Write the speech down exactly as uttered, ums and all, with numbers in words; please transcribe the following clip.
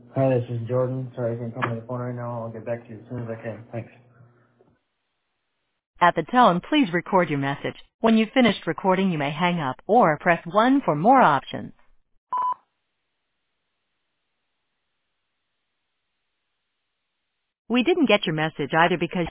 Hi, this is Jordan. Sorry I can't come to the phone right now. I'll get back to you as soon as I can. Thanks. At the tone, please record your message. When you've finished recording, you may hang up or press one for more options. We didn't get your message either because